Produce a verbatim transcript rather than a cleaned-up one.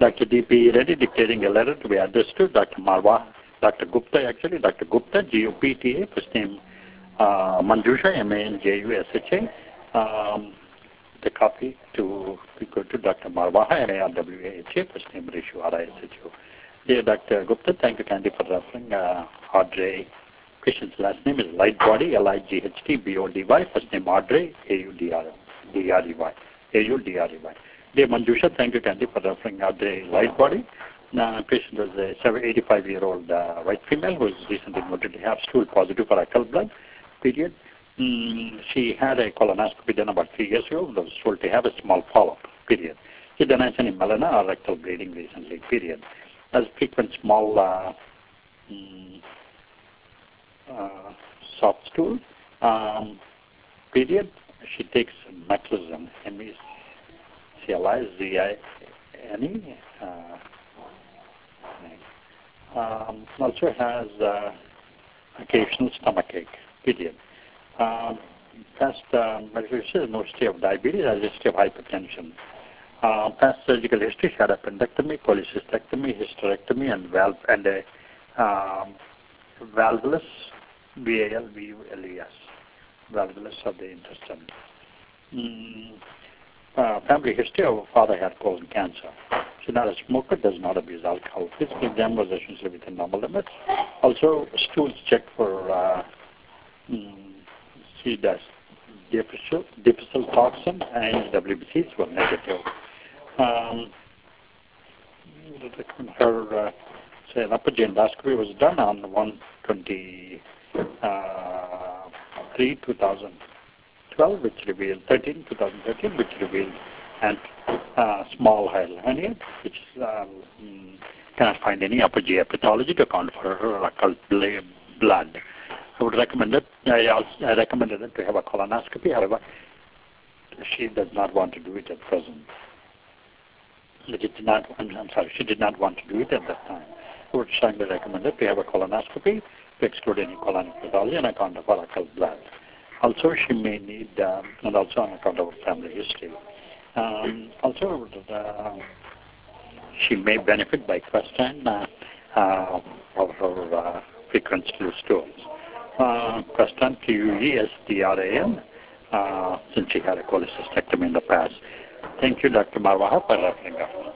Doctor D P Reddy dictating a letter to be addressed to Doctor Marwa, Doctor Gupta actually, Doctor Gupta, G U P T A, first name uh, Manjusha, M A N J U S H A. Um, the copy to go to Doctor Marwaha, M A R W A H A, first name Rishu, R I S H O. Dear Doctor Gupta, thank you kindly for referring uh, Audrey. Patient's last name is Lightbody, L I G H T B O D Y, first name Audrey, A U D R E Y. A U D R E Y. Dear Manjusha, thank you kindly for referring Audrey Lightbody. Now, patient was a eighty-five-year-old uh, white female who was recently noted to have stool positive for occult blood, period. Mm, she had a colonoscopy done about three years ago and was told to have a small polyp, period. She denies any melena or rectal bleeding recently, period. As frequent small uh, mm, uh, soft stool, um, period. She takes Meclizine, M E C L I Z I N E. Uh, um, also has uh, occasional stomach ache, period. Um, past uh, medical history, no history of diabetes, has history of hypertension. Uh, past surgical history, she had appendectomy, cholecystectomy, hysterectomy, and valve and a um, valvulus, V A L V U L E S, valvulus of the intestine. Mm, uh, family history of father had colon cancer. She's not a smoker, does not abuse alcohol. Physical exam was essentially within normal limits. Also, stools checked for uh, mm, C does difficile, difficile toxin and W B Cs were negative. Um, her uh, say an upper G endoscopy was done on one twenty-three, two thousand twelve, which revealed thirteen, two thousand thirteen, which revealed and uh, small hiatal hernia, which um, cannot find any upper G I pathology to account for her occult blood. I would recommend it. I, also, I recommended it to have a colonoscopy. However, she does not want to do it at present. She did not. I'm, I'm sorry. She did not want to do it at that time. I would strongly recommend it to have a colonoscopy to exclude any colonic pathology on account of her occult blood. Also, she may need, um, and also on account of her family history. Um, also, uh, she may benefit by Questan uh, uh, of her uh, frequent stools. Uh, Questan, Q U E S T R A N, uh, since she had a cholecystectomy in the past. Thank you, Doctor Marwaha, for referring us.